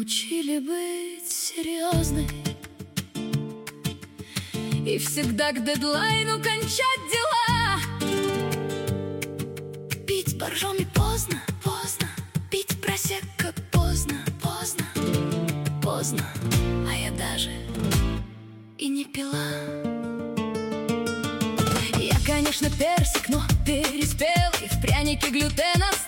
учили быть серьезной и всегда к дедлайну кончать дела. Пить боржоми поздно, поздно, пить просекко поздно, поздно, поздно, а я даже и не пила. Я, конечно, персик, но переспел, и в прянике глютена